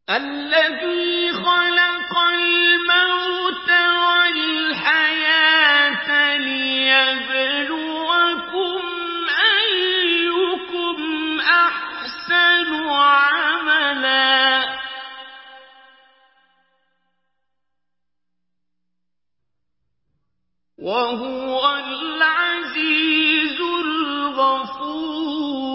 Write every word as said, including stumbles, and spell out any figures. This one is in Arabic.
الَّذِي خَلَقَ الْمَوْتَ وَالْحَيَاةَ لِيَبْلُوَكُمْ أَيُّكُمْ أَحْسَنُ عَمَلًا ۗ وَهُوَ الْعَزِيزُ الْغَفُورُ